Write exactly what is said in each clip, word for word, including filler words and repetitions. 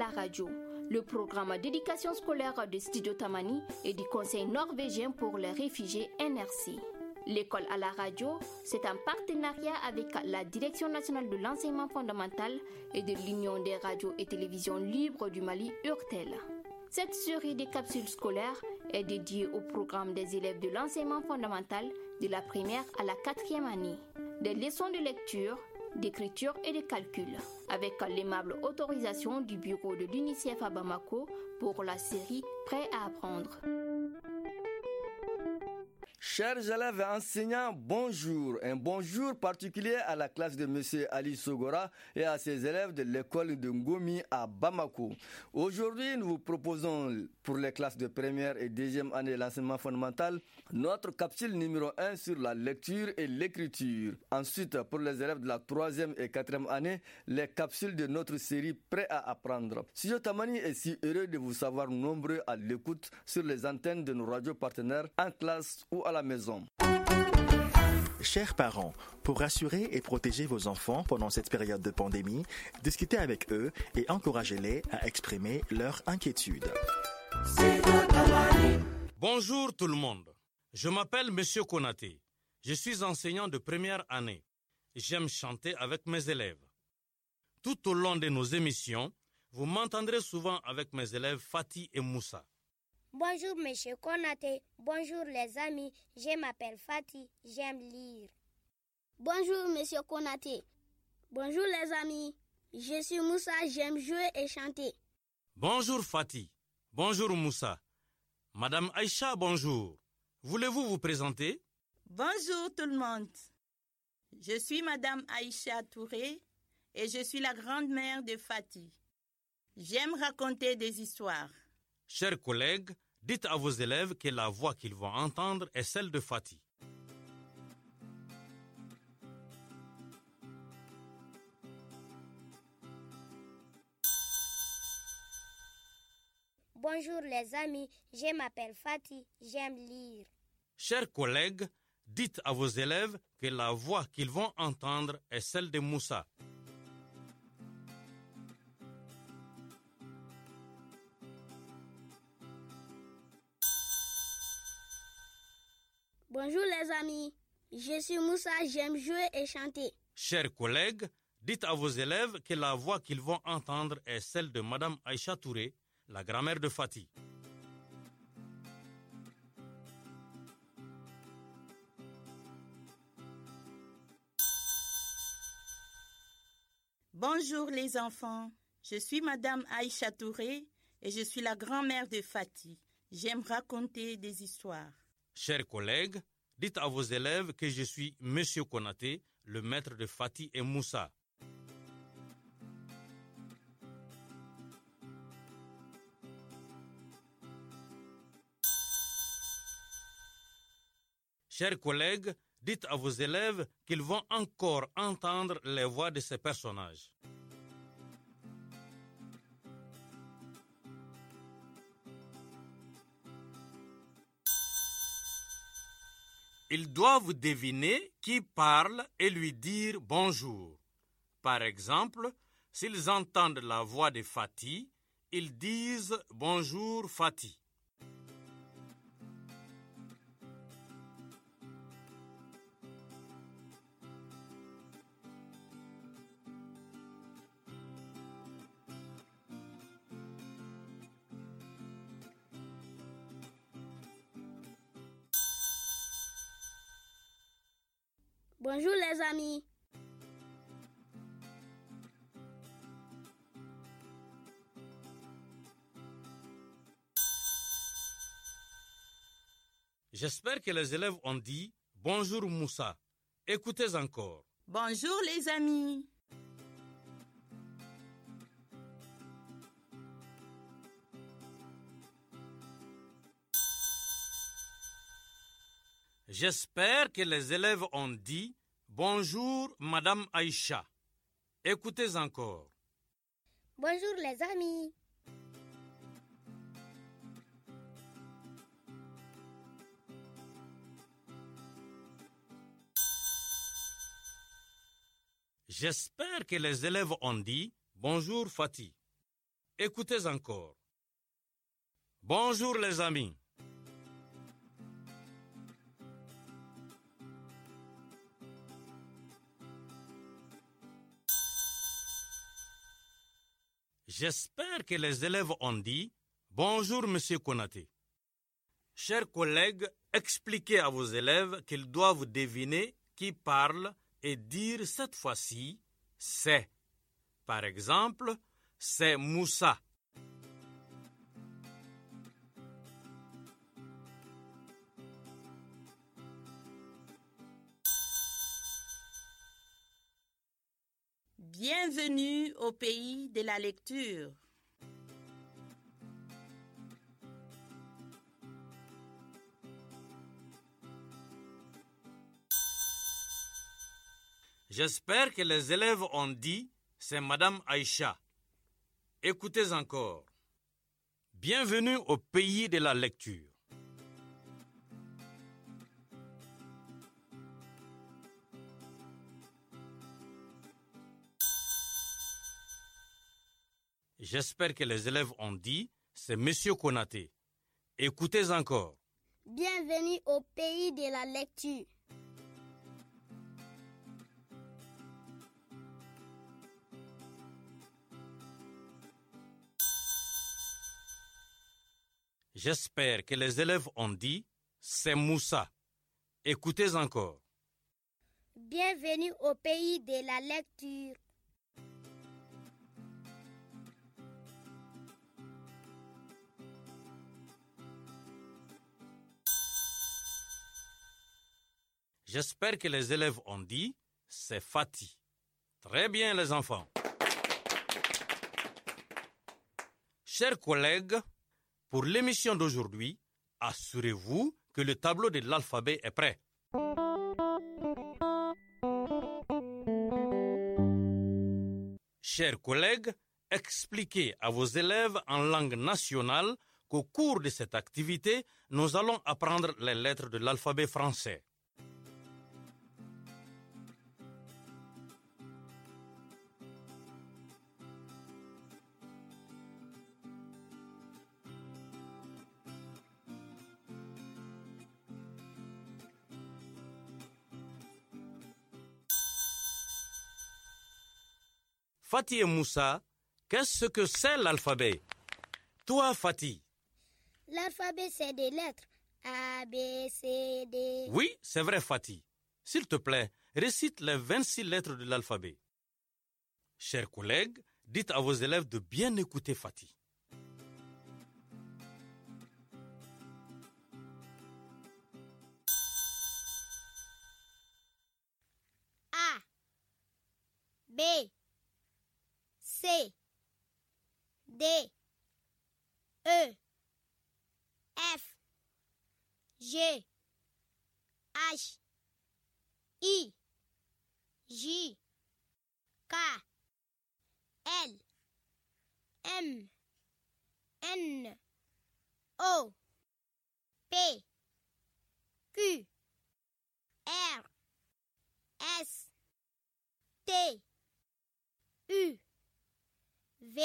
la radio, le programme d'éducation scolaire de Studio Tamani et du Conseil norvégien pour les réfugiés N R C. L'école à la radio, c'est un partenariat avec la Direction nationale de l'enseignement fondamental et de l'Union des radios et télévisions libres du Mali, URTEL. Cette série de capsules scolaires est dédiée au programme des élèves de l'enseignement fondamental de la première à la quatrième année. Des leçons de lecture, d'écriture et de calcul, avec l'aimable autorisation du bureau de l'UNICEF à Bamako pour la série Prêt à apprendre. Chers élèves et enseignants, bonjour. Un bonjour particulier à la classe de M. Ali Sogora et à ses élèves de l'école de Ngomi à Bamako. Aujourd'hui, nous vous proposons pour les classes de première et deuxième année de l'enseignement fondamental notre capsule numéro un sur la lecture et l'écriture. Ensuite, pour les élèves de la troisième et quatrième année, les capsules de notre série Prêt à apprendre. Studio Tamani est si heureux de vous savoir nombreux à l'écoute sur les antennes de nos radios partenaires en classe ou à la maison. Chers parents, pour rassurer et protéger vos enfants pendant cette période de pandémie, discutez avec eux et encouragez-les à exprimer leur inquiétude. Bonjour tout le monde, je m'appelle Monsieur Konaté. Je suis enseignant de première année. J'aime chanter avec mes élèves. Tout au long de nos émissions, vous m'entendrez souvent avec mes élèves Fatih et Moussa. Bonjour Monsieur Konaté, bonjour les amis, je m'appelle Fatih, j'aime lire. Bonjour Monsieur Konaté, bonjour les amis, je suis Moussa, j'aime jouer et chanter. Bonjour Fatih, bonjour Moussa. Madame Aïcha, bonjour. Voulez-vous vous présenter? Bonjour tout le monde. Je suis Madame Aïcha Touré et je suis la grand-mère de Fatih. J'aime raconter des histoires. Chers collègues, dites à vos élèves que la voix qu'ils vont entendre est celle de Fatih. Bonjour les amis, je m'appelle Fatih, j'aime lire. Chers collègues, dites à vos élèves que la voix qu'ils vont entendre est celle de Moussa. Bonjour les amis, je suis Moussa, j'aime jouer et chanter. Chers collègues, dites à vos élèves que la voix qu'ils vont entendre est celle de Madame Aïcha Touré, la grand-mère de Fatih. Bonjour les enfants, je suis Madame Aïcha Touré et je suis la grand-mère de Fatih. J'aime raconter des histoires. Chers collègues, dites à vos élèves que je suis Monsieur Konaté, le maître de Fatih et Moussa. Chers collègues, dites à vos élèves qu'ils vont encore entendre les voix de ces personnages. Ils doivent deviner qui parle et lui dire bonjour. Par exemple, s'ils entendent la voix de Fatih, ils disent bonjour Fatih. Bonjour les amis. J'espère que les élèves ont dit « Bonjour Moussa ». Écoutez encore. Bonjour les amis. J'espère que les élèves ont dit « Bonjour Madame Aïcha ». Écoutez encore. Bonjour les amis. J'espère que les élèves ont dit « Bonjour Fatih ». Écoutez encore. Bonjour les amis. J'espère que les élèves ont dit « Bonjour, Monsieur Konaté ». Chers collègues, expliquez à vos élèves qu'ils doivent deviner qui parle et dire cette fois-ci « c'est ». Par exemple, c'est Moussa. Bienvenue au pays de la lecture. J'espère que les élèves ont dit « c'est Madame Aïcha ». Écoutez encore. Bienvenue au pays de la lecture. J'espère que les élèves ont dit « c'est Monsieur Konaté ». Écoutez encore. Bienvenue au pays de la lecture. J'espère que les élèves ont dit « c'est Moussa ». Écoutez encore. Bienvenue au pays de la lecture. J'espère que les élèves ont dit « c'est Fatih ». Très bien les enfants. Chers collègues, pour l'émission d'aujourd'hui, assurez-vous que le tableau de l'alphabet est prêt. Chers collègues, expliquez à vos élèves en langue nationale qu'au cours de cette activité, nous allons apprendre les lettres de l'alphabet français. Fatih et Moussa, qu'est-ce que c'est l'alphabet? Toi, Fatih. L'alphabet, c'est des lettres. A, B, C, D. Oui, c'est vrai, Fatih. S'il te plaît, récite les vingt-six lettres de l'alphabet. Chers collègues, dites à vos élèves de bien écouter Fatih. A, B, C, D, E, F, G, H, I, J, K, L, M, N, O, P, Q, R, S, T, U, V,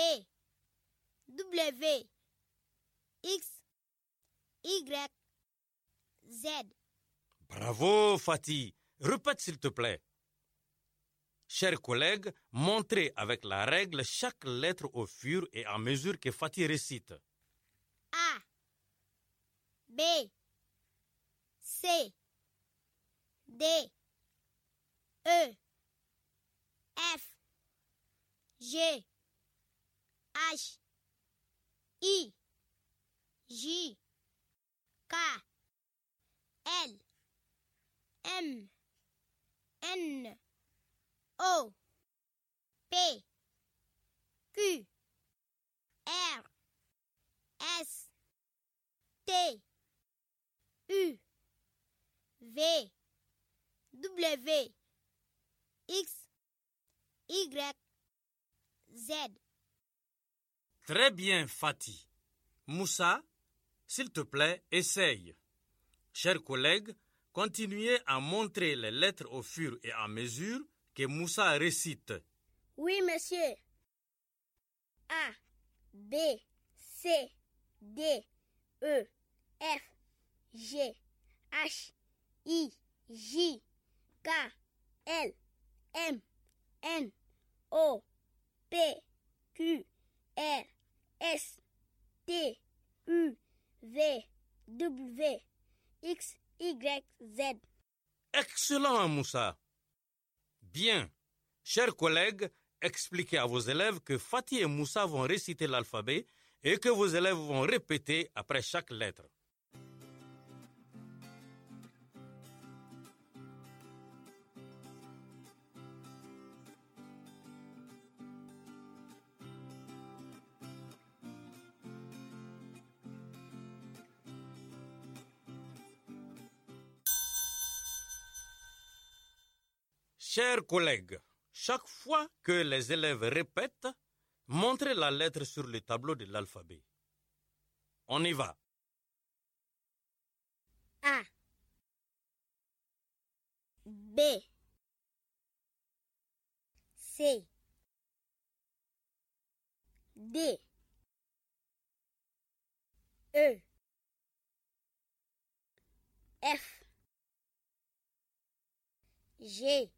W, X, Y, Z. Bravo, Fatih. Répète s'il te plaît. Chers collègues, montrez avec la règle chaque lettre au fur et à mesure que Fatih récite. A, B, C, D, E, F, G, H, I, J, K, L, M, N, O, P, Q, R, S, T, U, V, W, X, Y, Z. Très bien, Fatih. Moussa, s'il te plaît, essaye. Chers collègues, continuez à montrer les lettres au fur et à mesure que Moussa récite. Oui, monsieur. A, B, C, D, E, F, G, H, I, J, K, L, M, N, O, P, Q, R, S, T, U, V, W, X, Y, Z. Excellent, Moussa. Bien. Chers collègues, expliquez à vos élèves que Fatih et Moussa vont réciter l'alphabet et que vos élèves vont répéter après chaque lettre. Chers collègues, chaque fois que les élèves répètent, montrez la lettre sur le tableau de l'alphabet. On y va. A, B, C, D, E, F, G,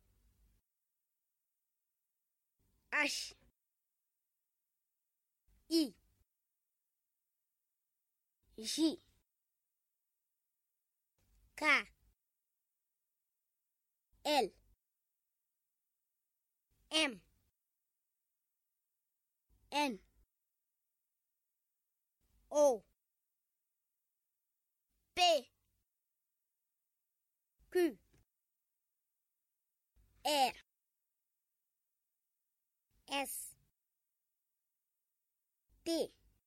H, I, J, K, L, M, N, O, P, Q, R, S, T,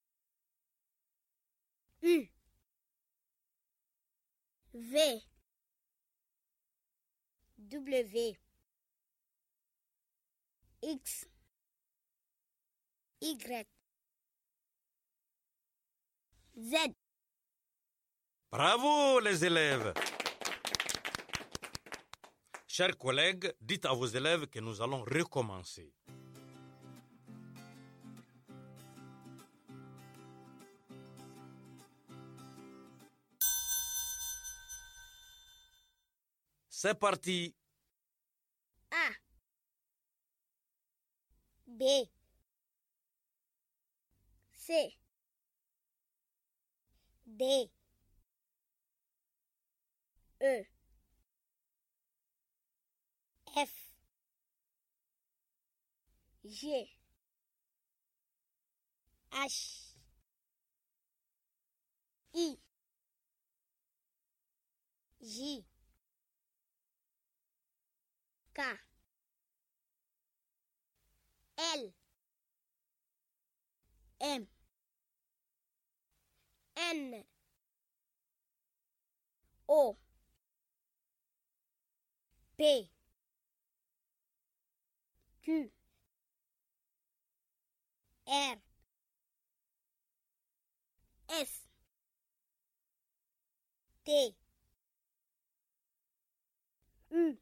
U, V, W, X, Y, Z. Bravo les élèves! Chers collègues, dites à vos élèves que nous allons recommencer. C'est parti. A, B, C, D, E, F, G, H, I, J, K, L, M, N, O, P, Q, R, S, T, U,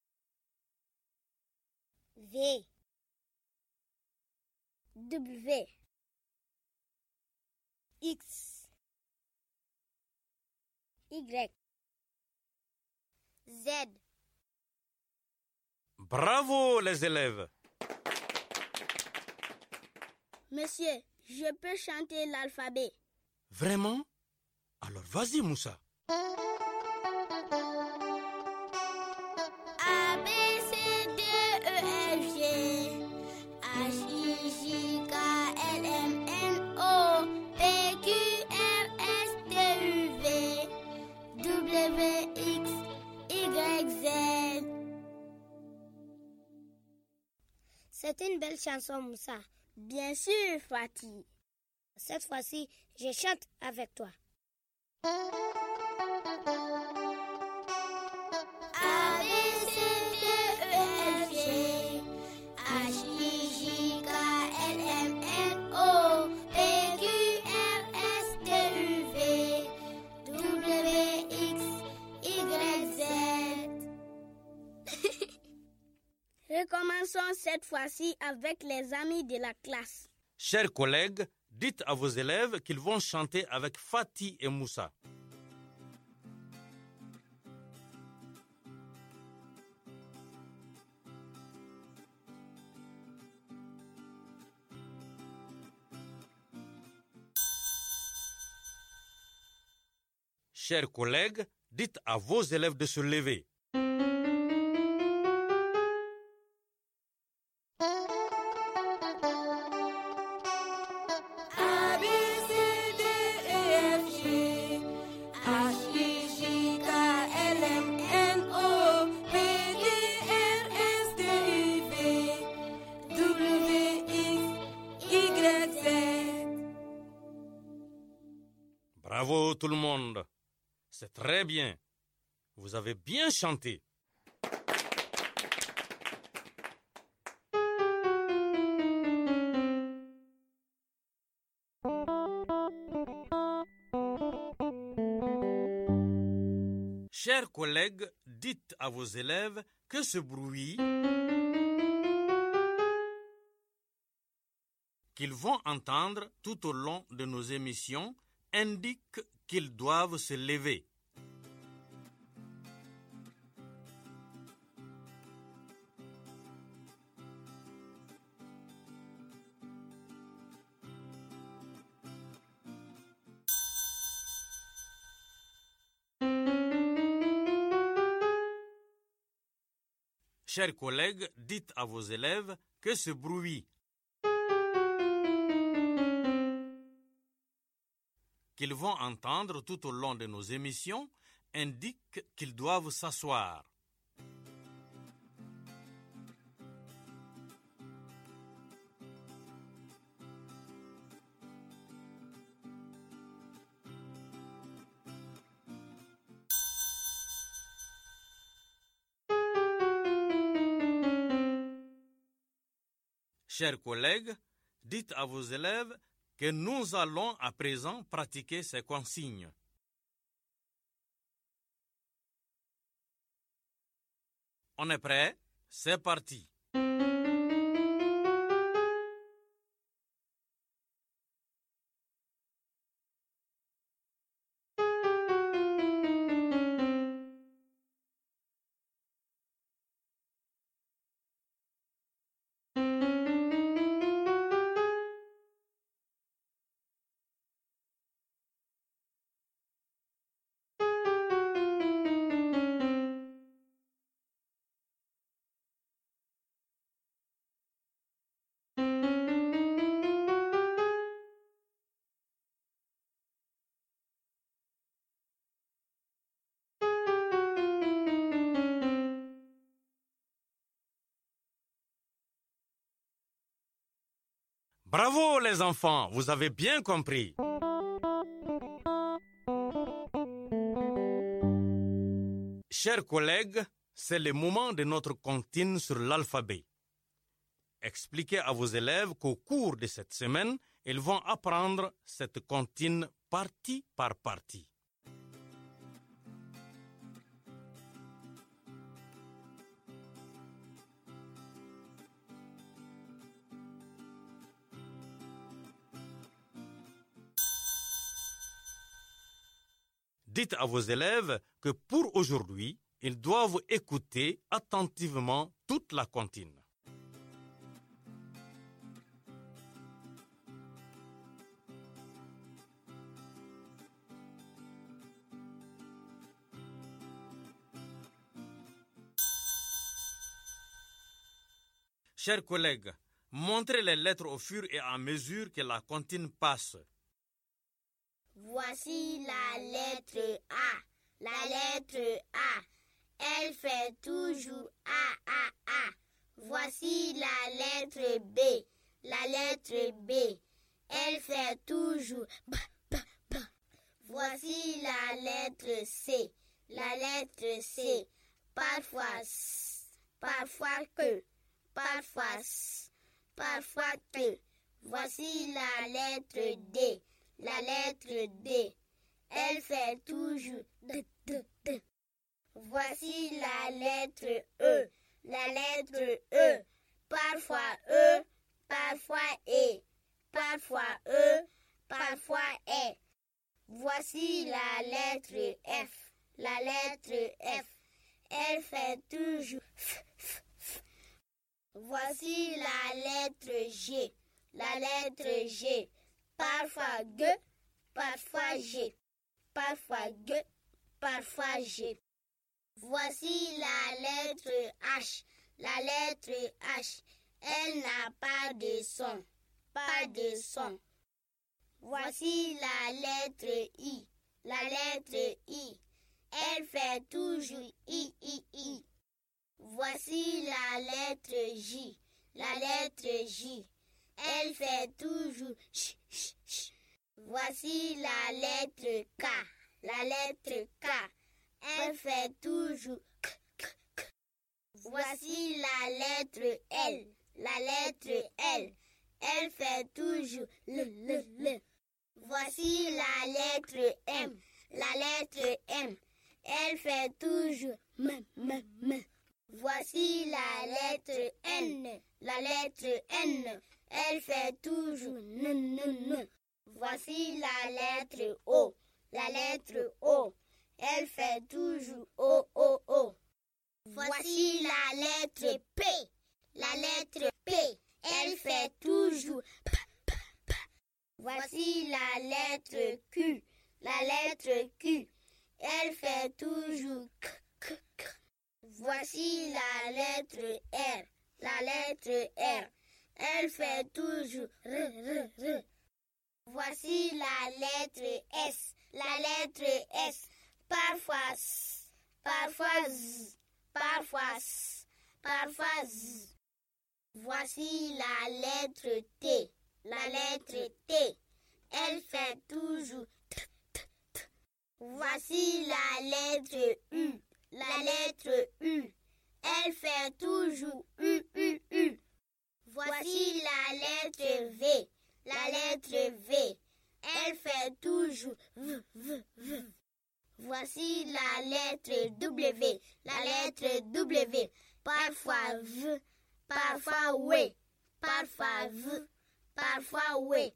V, W, X, Y, Z. Bravo les élèves! Monsieur, je peux chanter l'alphabet. Vraiment? Alors vas-y Moussa. A, B, C, D, E, F, G, H, I, J, K, L, M, N, O, P, Q, R, S, T, U, V, W, X, Y, Z. C'est une belle chanson, Moussa. Bien sûr, Fatih. Cette fois-ci, je chante avec toi. A, B, C, D, E, F, G, H, I, J, K, L, M, N, O, P, Q, R, S, T, U, V, W, X, Y, Z. Recommençons cette fois-ci avec les amis de la classe. Chers collègues, dites à vos élèves qu'ils vont chanter avec Fatih et Moussa. Chers collègues, dites à vos élèves de se lever. Bravo tout le monde. C'est très bien. Vous avez bien chanté. Chers collègues, dites à vos élèves que ce bruit qu'ils vont entendre tout au long de nos émissions indique qu'ils doivent se lever. Chers collègues, dites à vos élèves que ce bruit qu'ils vont entendre tout au long de nos émissions indique qu'ils doivent s'asseoir. Chers collègues, dites à vos élèves que nous allons à présent pratiquer ces consignes. On est prêt? C'est parti. Bravo les enfants, vous avez bien compris. Chers collègues, c'est le moment de notre comptine sur l'alphabet. Expliquez à vos élèves qu'au cours de cette semaine, ils vont apprendre cette comptine partie par partie. Dites à vos élèves que pour aujourd'hui, ils doivent écouter attentivement toute la comptine. Chers collègues, montrez les lettres au fur et à mesure que la comptine passe. Voici la lettre A. La lettre A. Elle fait toujours A, A, A. Voici la lettre B. La lettre B. Elle fait toujours B, B, B. Voici la lettre C. La lettre C. Parfois S. Parfois que. Parfois S. Parfois que. Voici la lettre D. La lettre D, elle fait toujours D, D, D. Voici la lettre E. La lettre E, parfois E, parfois E, parfois E, parfois est. Voici la lettre F. La lettre F, elle fait toujours f, f, f. Voici la lettre G. La lettre G, parfois G, parfois G. Parfois G, parfois G. Voici la lettre H. La lettre H, elle n'a pas de son. Pas de son. Voici la lettre I. La lettre I, elle fait toujours I, I, I. Voici la lettre J. La lettre J, elle fait toujours ch, ch, ch. Voici la lettre K. La lettre K, elle fait toujours k, k, k. Voici la lettre L. La lettre L, elle fait toujours L, L, L. Voici la lettre M. La lettre M, elle fait toujours M, M, M. Voici la lettre N. La lettre N, elle fait toujours N, N, N. Voici la lettre O. La lettre O, elle fait toujours O, O, O. Voici la lettre P. La lettre P, elle fait toujours P, P, P. Voici la lettre Q. La lettre Q, elle fait toujours K, K, K. Voici la lettre R. La lettre R, elle fait toujours R, R, R. Voici la lettre S. La lettre S, parfois S, parfois Z, parfois S, parfois Z. Voici la lettre T. La lettre T, elle fait toujours T, T, T. Voici la lettre U. La lettre U, elle fait toujours U, U, U. Voici la lettre V. La lettre V, elle fait toujours V, V, V. Voici la lettre W. La lettre W, parfois V, parfois W, parfois V, parfois W.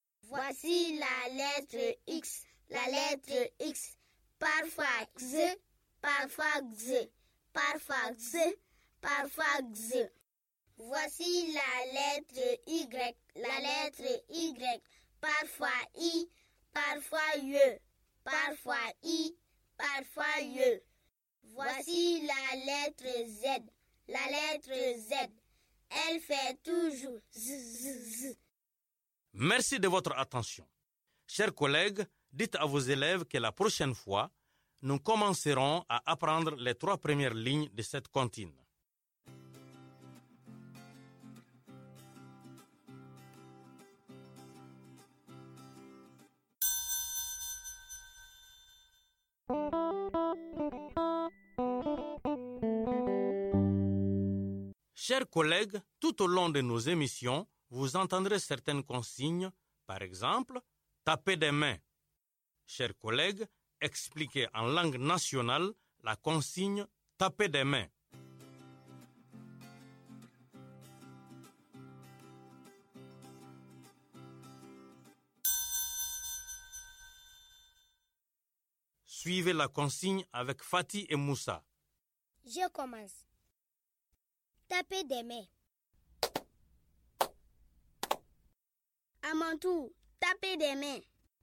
Voici la lettre X. La lettre X, parfois X, parfois X, parfois X, parfois X. Voici la lettre Y. La lettre Y, parfois I, parfois Y, parfois I, parfois Y. Voici la lettre Z. La lettre Z, elle fait toujours Z, Z, Z. Merci de votre attention. Chers collègues, dites à vos élèves que la prochaine fois, nous commencerons à apprendre les trois premières lignes de cette comptine. Chers collègues, tout au long de nos émissions, vous entendrez certaines consignes, par exemple, taper des mains. Chers collègues, expliquez en langue nationale la consigne taper des mains. Suivez la consigne avec Fatih et Moussa. Je commence. Taper des mains. À mon tour, taper des mains.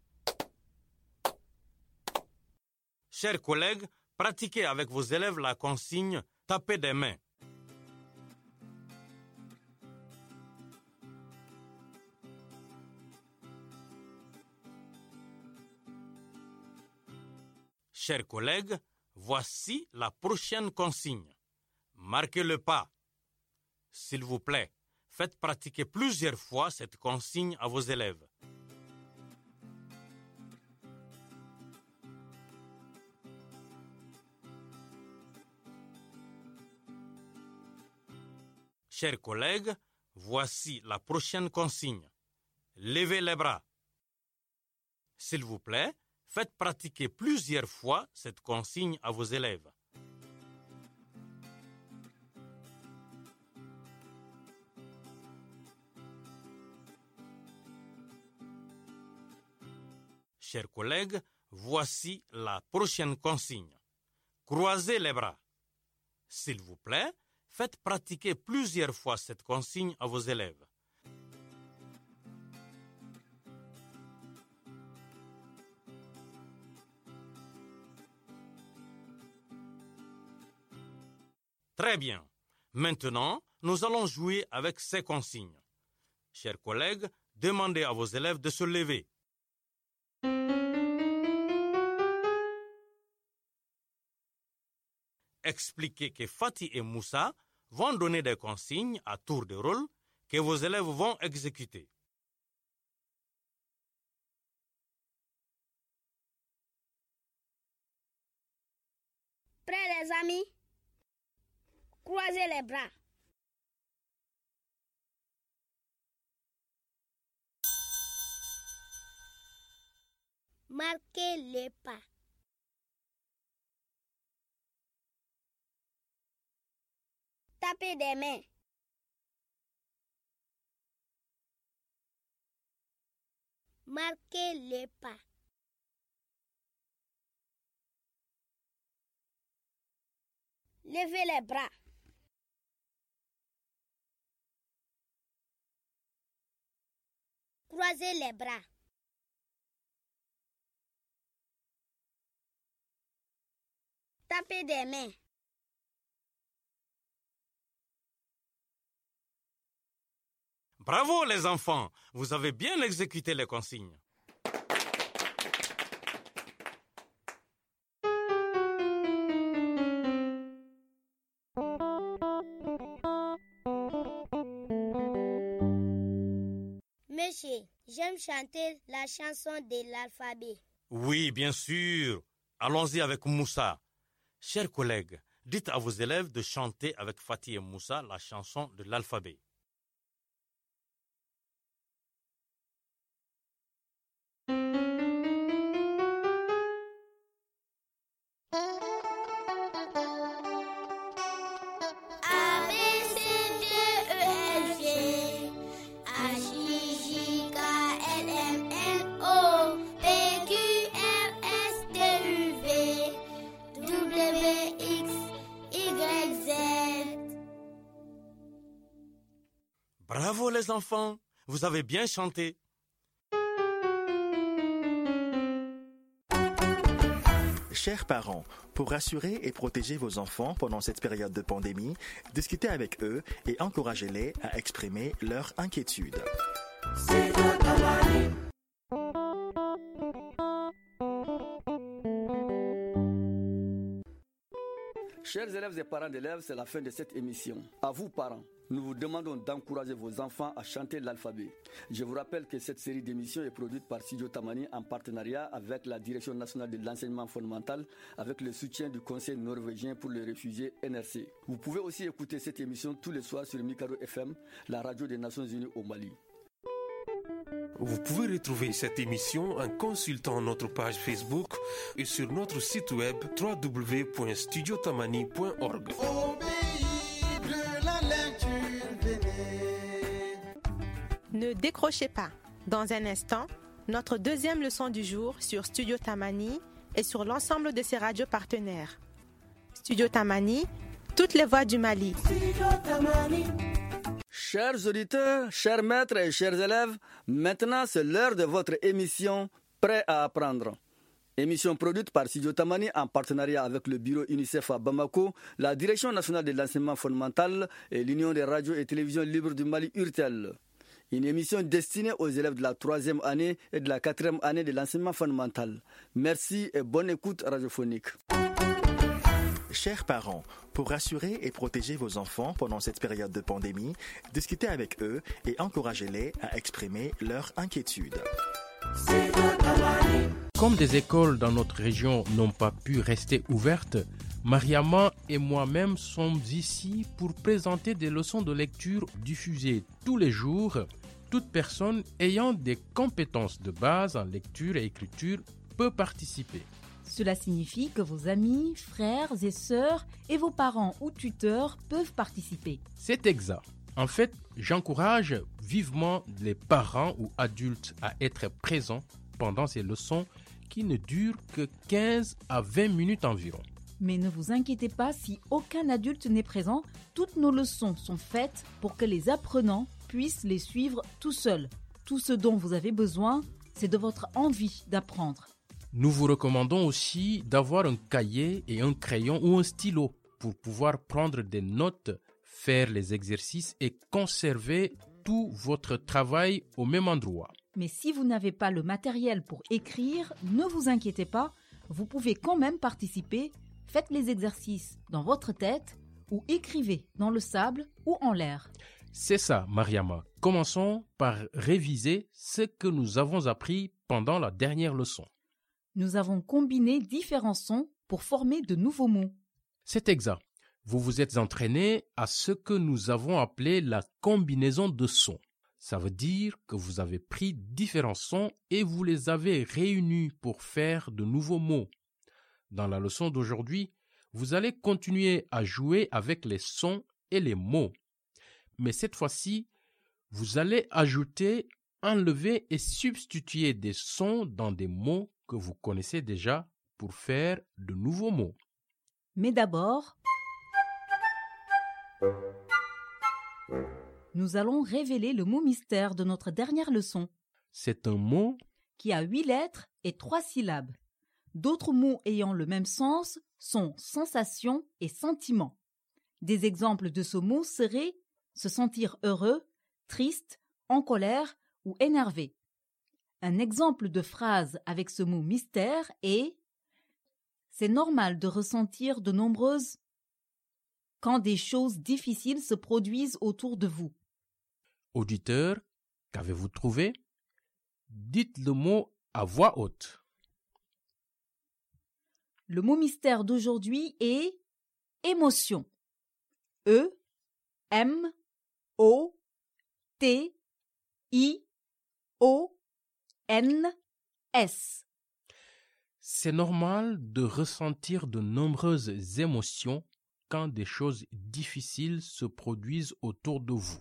Chers collègues, pratiquez avec vos élèves la consigne taper des mains. Chers collègues, voici la prochaine consigne. Marquez le pas. S'il vous plaît, faites pratiquer plusieurs fois cette consigne à vos élèves. Chers collègues, voici la prochaine consigne. Levez les bras. S'il vous plaît, faites pratiquer plusieurs fois cette consigne à vos élèves. Chers collègues, voici la prochaine consigne. Croisez les bras. S'il vous plaît, faites pratiquer plusieurs fois cette consigne à vos élèves. Très bien. Maintenant, nous allons jouer avec ces consignes. Chers collègues, demandez à vos élèves de se lever. Expliquez que Fatih et Moussa vont donner des consignes à tour de rôle que vos élèves vont exécuter. Prêts les amis? Croisez les bras. Marquez les pas. Tapez des mains. Marquez les pas. Levez les bras. Croisez les bras. Tapez des mains. Bravo les enfants, vous avez bien exécuté les consignes. Monsieur, j'aime chanter la chanson de l'alphabet. Oui, bien sûr. Allons-y avec Moussa. Chers collègues, dites à vos élèves de chanter avec Fatih et Moussa la chanson de l'alphabet. Bravo les enfants, vous avez bien chanté. Chers parents, pour rassurer et protéger vos enfants pendant cette période de pandémie, discutez avec eux et encouragez-les à exprimer leur inquiétude. Chers élèves et parents d'élèves, c'est la fin de cette émission. À vous parents, nous vous demandons d'encourager vos enfants à chanter l'alphabet. Je vous rappelle que cette série d'émissions est produite par Studio Tamani en partenariat avec la Direction nationale de l'enseignement fondamental avec le soutien du Conseil norvégien pour les réfugiés N R C. Vous pouvez aussi écouter cette émission tous les soirs sur Mikado F M, la radio des Nations Unies au Mali. Vous pouvez retrouver cette émission en consultant notre page Facebook et sur notre site web w w w point studio tamani point org. Ne décrochez pas. Dans un instant, notre deuxième leçon du jour sur Studio Tamani et sur l'ensemble de ses radios partenaires. Studio Tamani, toutes les voix du Mali. Chers auditeurs, chers maîtres et chers élèves, maintenant c'est l'heure de votre émission Prêt à apprendre. Émission produite par Studio Tamani en partenariat avec le bureau UNICEF à Bamako, la Direction nationale de l'enseignement fondamental et l'Union des radios et télévisions libres du Mali U R T E L. Une émission destinée aux élèves de la troisième année et de la quatrième année de l'enseignement fondamental. Merci et bonne écoute radiophonique. Chers parents, pour rassurer et protéger vos enfants pendant cette période de pandémie, discutez avec eux et encouragez-les à exprimer leur inquiétude. Comme des écoles dans notre région n'ont pas pu rester ouvertes, Mariama et moi-même sommes ici pour présenter des leçons de lecture diffusées tous les jours. Toute personne ayant des compétences de base en lecture et écriture peut participer. Cela signifie que vos amis, frères et sœurs et vos parents ou tuteurs peuvent participer. C'est exact. En fait, j'encourage vivement les parents ou adultes à être présents pendant ces leçons qui ne dure que quinze à vingt minutes environ. Mais ne vous inquiétez pas, si aucun adulte n'est présent, toutes nos leçons sont faites pour que les apprenants puissent les suivre tout seuls. Tout ce dont vous avez besoin, c'est de votre envie d'apprendre. Nous vous recommandons aussi d'avoir un cahier et un crayon ou un stylo pour pouvoir prendre des notes, faire les exercices et conserver tout votre travail au même endroit. Mais si vous n'avez pas le matériel pour écrire, ne vous inquiétez pas, vous pouvez quand même participer. Faites les exercices dans votre tête ou écrivez dans le sable ou en l'air. C'est ça, Mariama. Commençons par réviser ce que nous avons appris pendant la dernière leçon. Nous avons combiné différents sons pour former de nouveaux mots. C'est exact. Vous vous êtes entraîné à ce que nous avons appelé la combinaison de sons. Ça veut dire que vous avez pris différents sons et vous les avez réunis pour faire de nouveaux mots. Dans la leçon d'aujourd'hui, vous allez continuer à jouer avec les sons et les mots. Mais cette fois-ci, vous allez ajouter, enlever et substituer des sons dans des mots que vous connaissez déjà pour faire de nouveaux mots. Mais d'abord, nous allons révéler le mot mystère de notre dernière leçon. C'est un mot qui a huit lettres et trois syllabes. D'autres mots ayant le même sens sont sensation et sentiment. Des exemples de ce mot seraient se sentir heureux, triste, en colère ou énervé. Un exemple de phrase avec ce mot mystère est « C'est normal de ressentir de nombreuses quand des choses difficiles se produisent autour de vous. » Auditeur, qu'avez-vous trouvé? Dites le mot à voix haute. Le mot mystère d'aujourd'hui est émotion. E, M, O, T, I, O, N, S. C'est normal de ressentir de nombreuses émotions quand des choses difficiles se produisent autour de vous.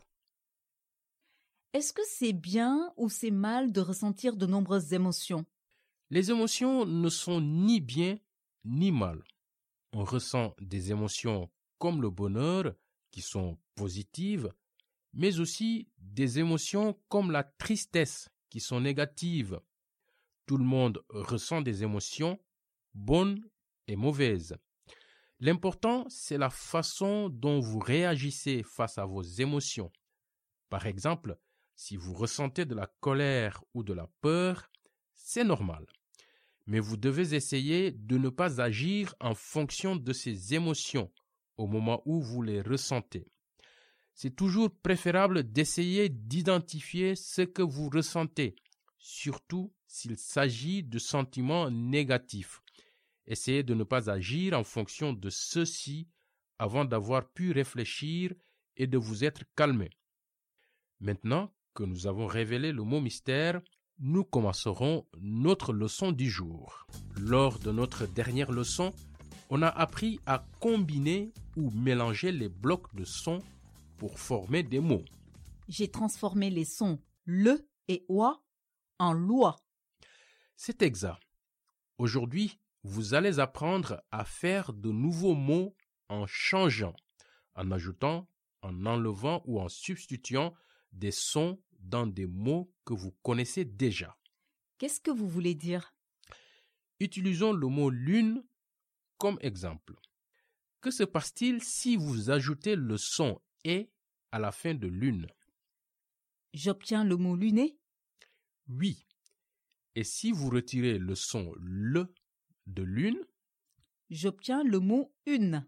Est-ce que c'est bien ou c'est mal de ressentir de nombreuses émotions? Les émotions ne sont ni bien ni mal. On ressent des émotions comme le bonheur, qui sont positives, mais aussi des émotions comme la tristesse, qui sont négatives. Tout le monde ressent des émotions, bonnes et mauvaises. L'important, c'est la façon dont vous réagissez face à vos émotions. Par exemple, si vous ressentez de la colère ou de la peur, c'est normal. Mais vous devez essayer de ne pas agir en fonction de ces émotions au moment où vous les ressentez. C'est toujours préférable d'essayer d'identifier ce que vous ressentez, surtout s'il s'agit de sentiments négatifs. Essayez de ne pas agir en fonction de ceux-ci avant d'avoir pu réfléchir et de vous être calmé. Maintenant que nous avons révélé le mot mystère, nous commencerons notre leçon du jour. Lors de notre dernière leçon, on a appris à combiner ou mélanger les blocs de sons pour former des mots. J'ai transformé les sons le et oie en loi. C'est exact. Aujourd'hui, vous allez apprendre à faire de nouveaux mots en changeant, en ajoutant, en enlevant ou en substituant des sons dans des mots que vous connaissez déjà. Qu'est-ce que vous voulez dire? Utilisons le mot lune comme exemple. Que se passe-t-il si vous ajoutez le son et à la fin de lune? J'obtiens le mot luné? Oui. Et si vous retirez le son le de lune? J'obtiens le mot une.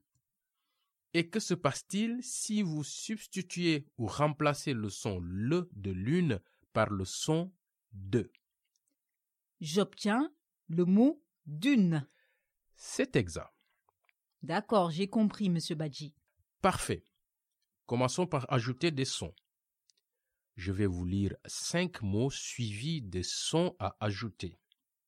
Et que se passe-t-il si vous substituez ou remplacez le son le de lune par le son de? J'obtiens le mot d'une. C'est exact. D'accord, j'ai compris, Monsieur Badji. Parfait. Commençons par ajouter des sons. Je vais vous lire cinq mots suivis des sons à ajouter.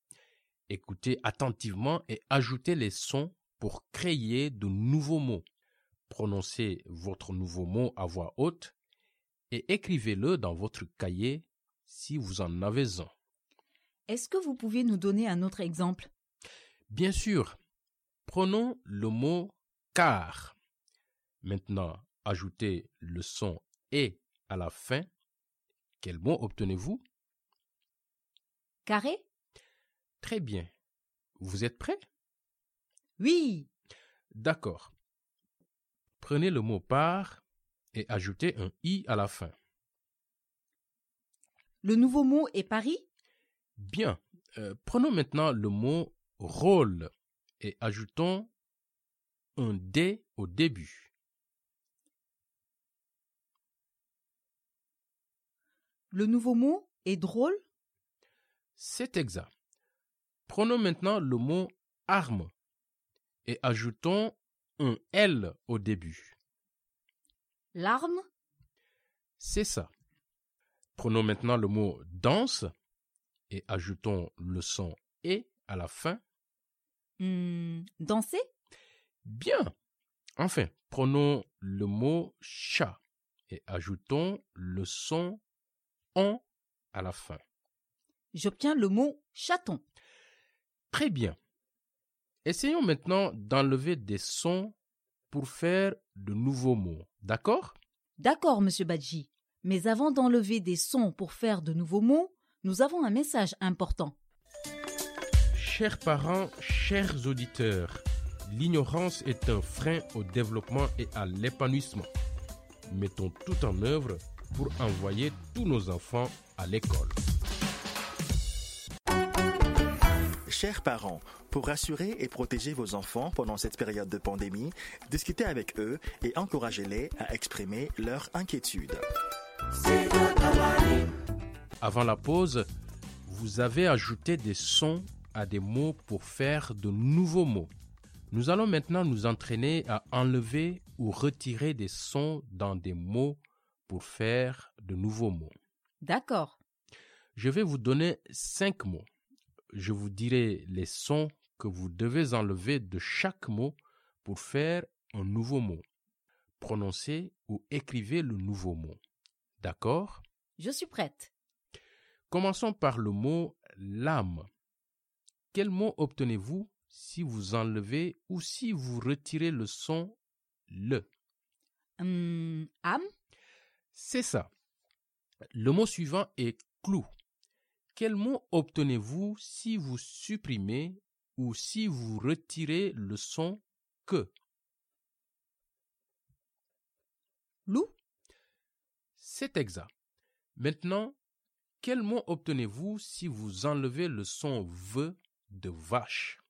Écoutez attentivement et ajoutez les sons pour créer de nouveaux mots. Prononcez votre nouveau mot à voix haute et écrivez-le dans votre cahier si vous en avez un. Est-ce que vous pouvez nous donner un autre exemple? Bien sûr. Prenons le mot car. Maintenant, ajoutez le son et à la fin. Quel mot obtenez-vous? Carré? Très bien. Vous êtes prêts? Oui. D'accord. Prenez le mot par et ajoutez un i à la fin. Le nouveau mot est Paris? Bien. Euh, prenons maintenant le mot rôle et ajoutons un D au début. Le nouveau mot est drôle? C'est exact. Prenons maintenant le mot arme et ajoutons un L au début. L'arme? C'est ça. Prenons maintenant le mot danse et ajoutons le son et à la fin. Hmm, danser? Bien. Enfin, prenons le mot chat et ajoutons le son on à la fin. J'obtiens le mot chaton. Très bien. Essayons maintenant d'enlever des sons pour faire de nouveaux mots. D'accord? D'accord, Monsieur Badji. Mais avant d'enlever des sons pour faire de nouveaux mots, nous avons un message important. Chers parents, chers auditeurs, l'ignorance est un frein au développement et à l'épanouissement. Mettons tout en œuvre pour envoyer tous nos enfants à l'école. Chers parents, pour rassurer et protéger vos enfants pendant cette période de pandémie, discutez avec eux et encouragez-les à exprimer leurs inquiétudes. Avant la pause, vous avez ajouté des sons à des mots pour faire de nouveaux mots. Nous allons maintenant nous entraîner à enlever ou retirer des sons dans des mots pour faire de nouveaux mots. D'accord. Je vais vous donner cinq mots. Je vous dirai les sons que vous devez enlever de chaque mot pour faire un nouveau mot. Prononcez ou écrivez le nouveau mot. D'accord? Je suis prête. Commençons par le mot lame. Quel mot obtenez-vous si vous enlevez ou si vous retirez le son le? Hum, âme? C'est ça. Le mot suivant est clou. Quel mot obtenez-vous si vous supprimez ou si vous retirez le son que? Loup? C'est exact. Maintenant, quel mot obtenez-vous si vous enlevez le son V de vache?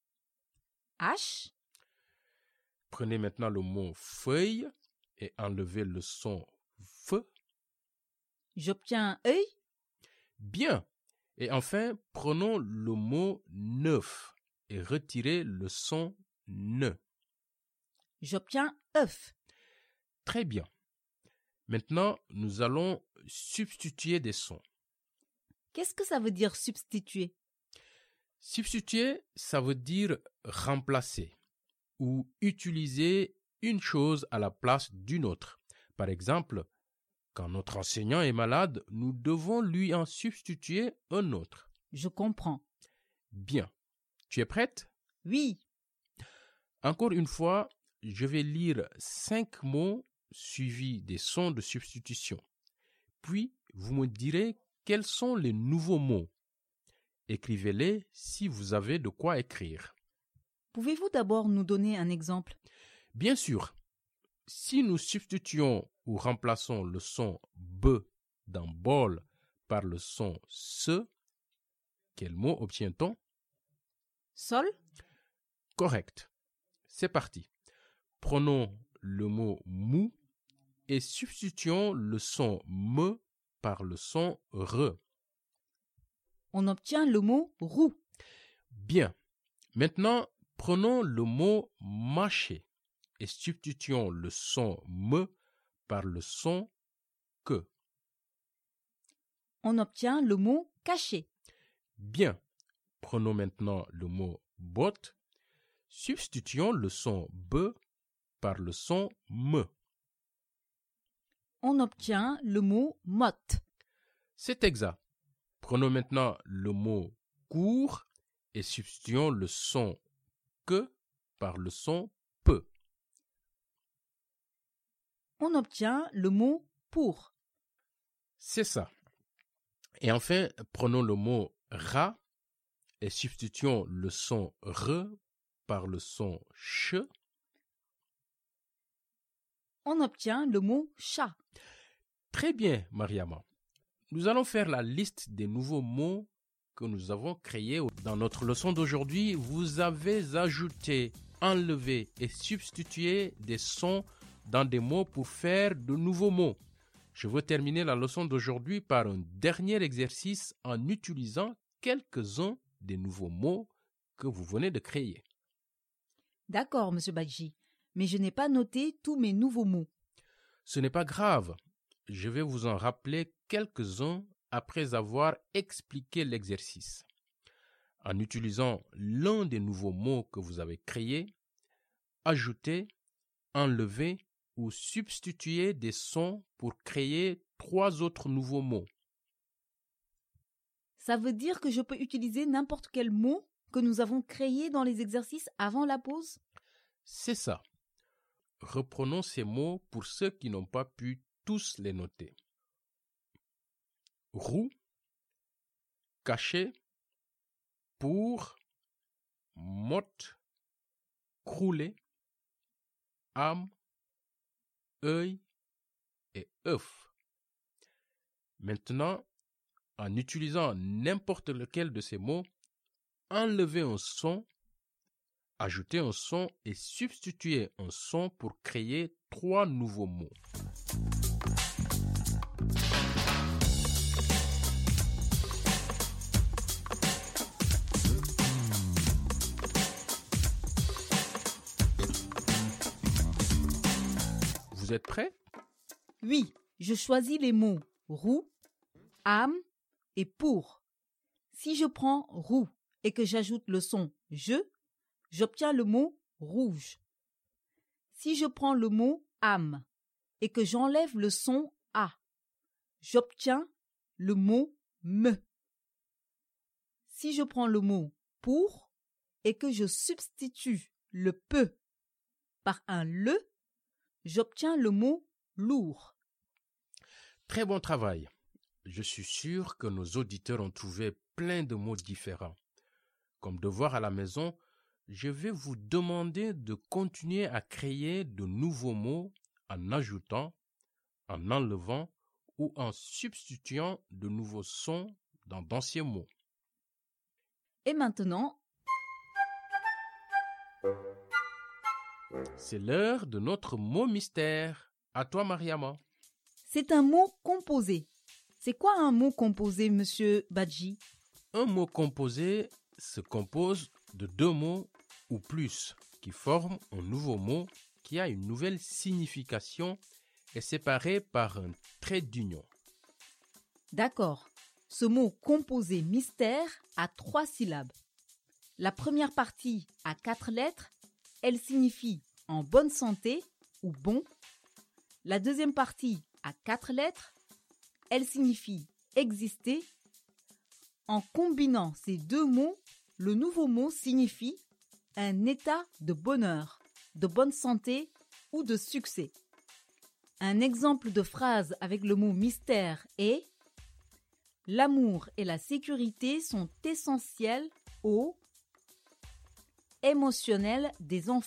H? Prenez maintenant le mot feuille et enlevez le son F. J'obtiens œil? Bien. Et enfin, prenons le mot neuf et retirez le son ne. J'obtiens œuf. Très bien. Maintenant, nous allons substituer des sons. Qu'est-ce que ça veut dire substituer? Substituer, ça veut dire remplacer ou utiliser une chose à la place d'une autre. Par exemple, quand notre enseignant est malade, nous devons lui en substituer un autre. Je comprends. Bien. Tu es prête? Oui. Encore une fois, je vais lire cinq mots suivis des sons de substitution. Puis, vous me direz quels sont les nouveaux mots. Écrivez-les si vous avez de quoi écrire. Pouvez-vous d'abord nous donner un exemple? Bien sûr. Si nous substituons ou remplaçons le son B dans bol par le son se, quel mot obtient-on? Sol? Correct. C'est parti. Prenons le mot mou et substituons le son me par le son re. On obtient le mot roux. Bien. Maintenant, prenons le mot mâcher et substituons le son me par le son que. On obtient le mot caché. Bien. Prenons maintenant le mot botte. Substituons le son b par le son me. On obtient le mot motte. C'est exact. Prenons maintenant le mot court et substituons le son que par le son peu. On obtient le mot pour. C'est ça. Et enfin, prenons le mot rat et substituons le son re par le son ch. On obtient le mot chat. Très bien, Mariama. Nous allons faire la liste des nouveaux mots que nous avons créés dans notre leçon d'aujourd'hui. Vous avez ajouté, enlevé et substitué des sons dans des mots pour faire de nouveaux mots. Je veux terminer la leçon d'aujourd'hui par un dernier exercice en utilisant quelques-uns des nouveaux mots que vous venez de créer. D'accord, Monsieur Badji, mais je n'ai pas noté tous mes nouveaux mots. Ce n'est pas grave. Je vais vous en rappeler quelques-uns après avoir expliqué l'exercice. En utilisant l'un des nouveaux mots que vous avez créés, ajoutez, enlevez ou substituez des sons pour créer trois autres nouveaux mots. Ça veut dire que je peux utiliser n'importe quel mot que nous avons créé dans les exercices avant la pause? C'est ça. Reprenons ces mots pour ceux qui n'ont pas pu tous les noter. Roue, caché, pour, motte, crouler, âme, œil et œuf. Maintenant, en utilisant n'importe lequel de ces mots, enlevez un son, ajoutez un son et substituez un son pour créer trois nouveaux mots. Vous êtes prêts? Oui, je choisis les mots roue, âme et pour. Si je prends roue et que j'ajoute le son je, j'obtiens le mot rouge. Si je prends le mot âme et que j'enlève le son a, j'obtiens le mot me. Si je prends le mot pour et que je substitue le peu par un le, j'obtiens le mot lourd. Très bon travail. Je suis sûr que nos auditeurs ont trouvé plein de mots différents. Comme devoir à la maison, je vais vous demander de continuer à créer de nouveaux mots en ajoutant, en enlevant ou en substituant de nouveaux sons dans d'anciens mots. Et maintenant, c'est l'heure de notre mot mystère. À toi, Mariama. C'est un mot composé. C'est quoi un mot composé, Monsieur Badji? Un mot composé se compose de deux mots ou plus qui forment un nouveau mot qui a une nouvelle signification et séparé par un trait d'union. D'accord. Ce mot composé mystère a trois syllabes. La première partie a quatre lettres. Elle signifie en bonne santé ou bon. La deuxième partie a quatre lettres. Elle signifie exister. En combinant ces deux mots, le nouveau mot signifie un état de bonheur, de bonne santé ou de succès. Un exemple de phrase avec le mot mystère est « L'amour et la sécurité sont essentiels au émotionnel des enfants. »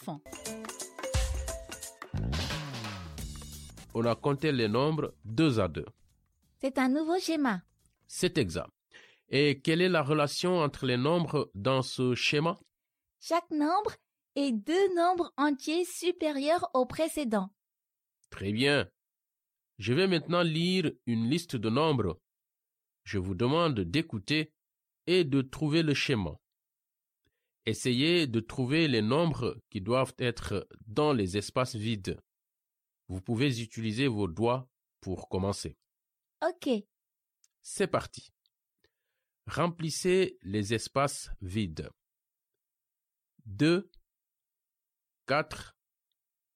On a compté les nombres deux à deux. C'est un nouveau schéma. C'est exact. Et quelle est la relation entre les nombres dans ce schéma? Chaque nombre est deux nombres entiers supérieurs au précédent. Très bien. Je vais maintenant lire une liste de nombres. Je vous demande d'écouter et de trouver le schéma. Essayez de trouver les nombres qui doivent être dans les espaces vides. Vous pouvez utiliser vos doigts pour commencer. Ok. C'est parti. Remplissez les espaces vides. deux, quatre,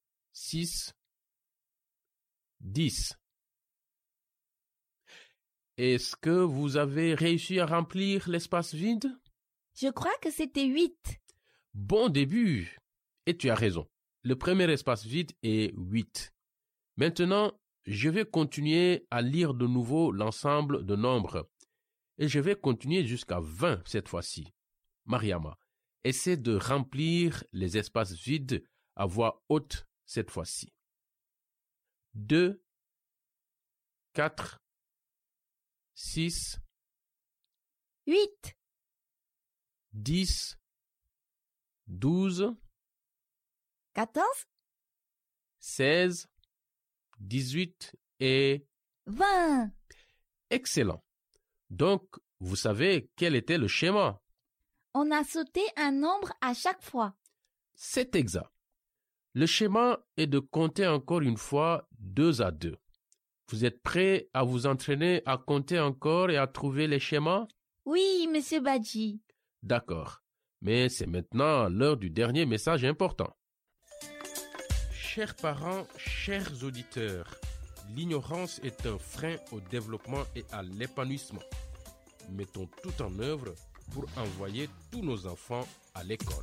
six, dix. Est-ce que vous avez réussi à remplir l'espace vide? Je crois que c'était huit. Bon début. Et tu as raison. Le premier espace vide est huit. Maintenant, je vais continuer à lire de nouveau l'ensemble de nombres. Et je vais continuer jusqu'à vingt cette fois-ci. Mariama, essaie de remplir les espaces vides à voix haute cette fois-ci. deux, quatre, six, huit, dix, douze, quatorze, seize, dix-huit et vingt. Excellent. Donc, vous savez quel était le schéma? On a sauté un nombre à chaque fois. C'est exact. Le schéma est de compter encore une fois deux à deux. Vous êtes prêts à vous entraîner à compter encore et à trouver les schémas? Oui, Monsieur Badji. D'accord. Mais c'est maintenant l'heure du dernier message important. Chers parents, chers auditeurs, l'ignorance est un frein au développement et à l'épanouissement. Mettons tout en œuvre pour envoyer tous nos enfants à l'école.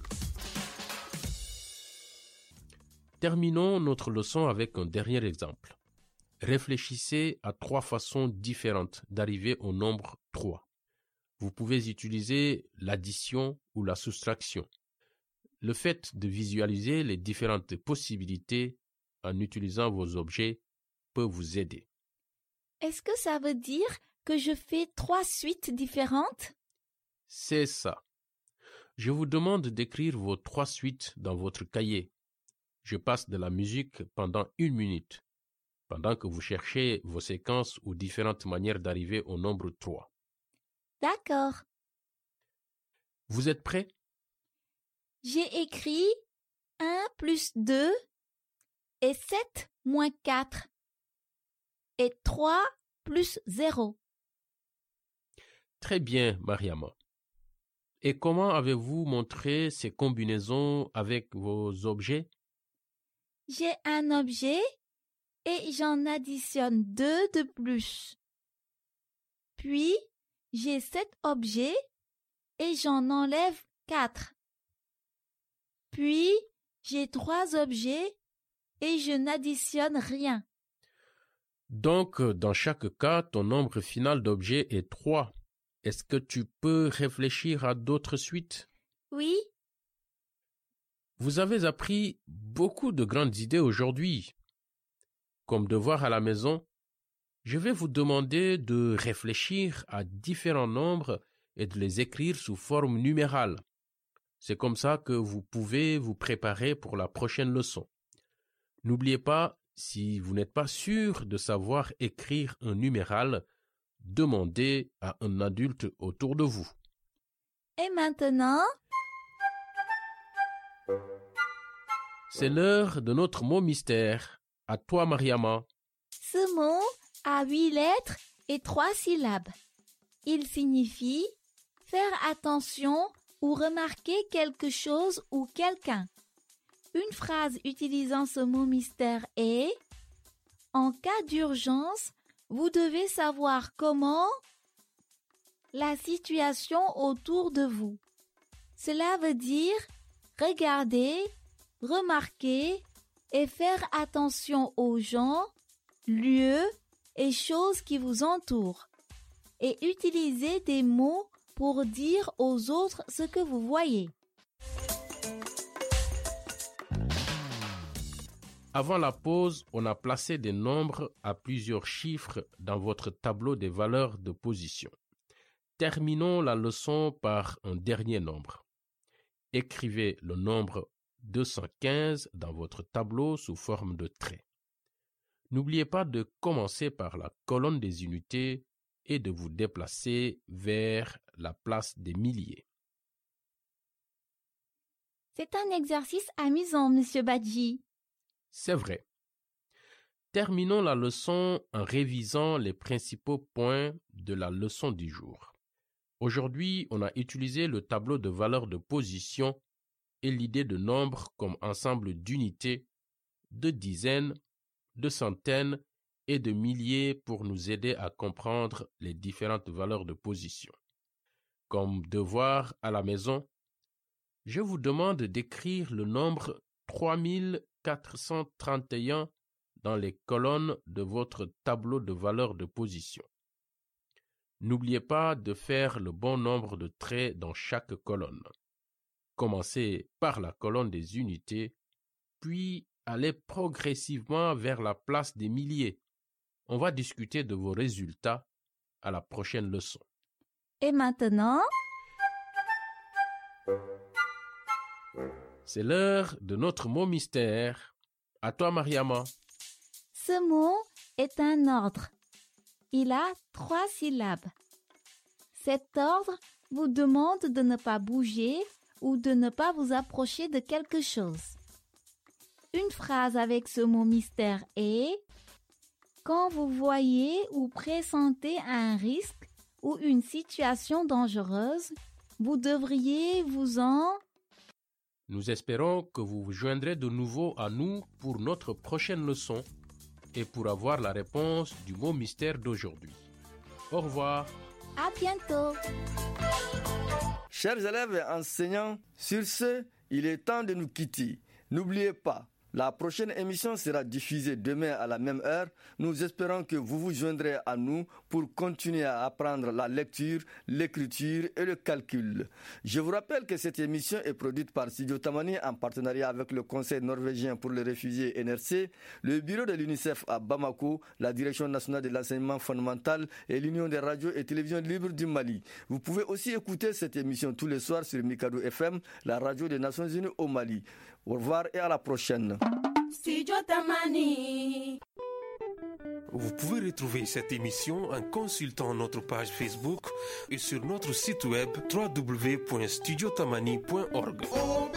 Terminons notre leçon avec un dernier exemple. Réfléchissez à trois façons différentes d'arriver au nombre trois. Vous pouvez utiliser l'addition ou la soustraction. Le fait de visualiser les différentes possibilités en utilisant vos objets peut vous aider. Est-ce que ça veut dire que je fais trois suites différentes? C'est ça. Je vous demande d'écrire vos trois suites dans votre cahier. Je passe de la musique pendant une minute, pendant que vous cherchez vos séquences ou différentes manières d'arriver au nombre trois. D'accord. Vous êtes prêts? J'ai écrit un plus deux et sept moins quatre et trois plus zéro. Très bien, Mariama. Et comment avez-vous montré ces combinaisons avec vos objets? J'ai un objet et j'en additionne deux de plus. Puis, j'ai sept objets et j'en enlève quatre. Puis, j'ai trois objets et je n'additionne rien. Donc, dans chaque cas, ton nombre final d'objets est trois. Est-ce que tu peux réfléchir à d'autres suites? Oui. Vous avez appris beaucoup de grandes idées aujourd'hui. Comme devoir à la maison, je vais vous demander de réfléchir à différents nombres et de les écrire sous forme numérale. C'est comme ça que vous pouvez vous préparer pour la prochaine leçon. N'oubliez pas, si vous n'êtes pas sûr de savoir écrire un numéral, demandez à un adulte autour de vous. Et maintenant? C'est l'heure de notre mot mystère. À toi, Mariama. Ce mot a huit lettres et trois syllabes. Il signifie faire attention ou remarquer quelque chose ou quelqu'un. Une phrase utilisant ce mot mystère est « En cas d'urgence, vous devez savoir comment la situation autour de vous. » Cela veut dire regarder, remarquer et faire attention aux gens, lieux et choses qui vous entourent. Et utiliser des mots pour dire aux autres ce que vous voyez. Avant la pause, on a placé des nombres à plusieurs chiffres dans votre tableau des valeurs de position. Terminons la leçon par un dernier nombre. Écrivez le nombre deux cent quinze dans votre tableau sous forme de trait. N'oubliez pas de commencer par la colonne des unités et de vous déplacer vers la place des milliers. C'est un exercice amusant, Monsieur Badji. C'est vrai. Terminons la leçon en révisant les principaux points de la leçon du jour. Aujourd'hui, on a utilisé le tableau de valeurs de position et l'idée de nombre comme ensemble d'unités, de dizaines, de centaines et de milliers pour nous aider à comprendre les différentes valeurs de position. Comme devoir à la maison, je vous demande d'écrire le nombre trois mille quatre cent trente et un dans les colonnes de votre tableau de valeurs de position. N'oubliez pas de faire le bon nombre de traits dans chaque colonne. Commencez par la colonne des unités, puis allez progressivement vers la place des milliers. On va discuter de vos résultats à la prochaine leçon. Et maintenant, c'est l'heure de notre mot mystère. À toi, Mariama. ce mot est un ordre. Il a trois syllabes. Cet ordre vous demande de ne pas bouger ou de ne pas vous approcher de quelque chose. Une phrase avec ce mot mystère est « Quand vous voyez ou pressentez un risque ou une situation dangereuse, vous devriez vous en... » Nous espérons que vous vous joindrez de nouveau à nous pour notre prochaine leçon et pour avoir la réponse du mot mystère d'aujourd'hui. Au revoir. À bientôt. Chers élèves et enseignants, sur ce, il est temps de nous quitter. N'oubliez pas, la prochaine émission sera diffusée demain à la même heure. Nous espérons que vous vous joindrez à nous pour continuer à apprendre la lecture, l'écriture et le calcul. Je vous rappelle que cette émission est produite par Studio Tamani en partenariat avec le Conseil norvégien pour les réfugiés N R C, le bureau de l'UNICEF à Bamako, la Direction nationale de l'enseignement fondamental et l'Union des radios et télévisions libres du Mali. Vous pouvez aussi écouter cette émission tous les soirs sur Mikado F M, la radio des Nations Unies au Mali. Au revoir et à la prochaine. Studio Tamani. Vous pouvez retrouver cette émission en consultant notre page Facebook et sur notre site web w w w point studio tamani point org.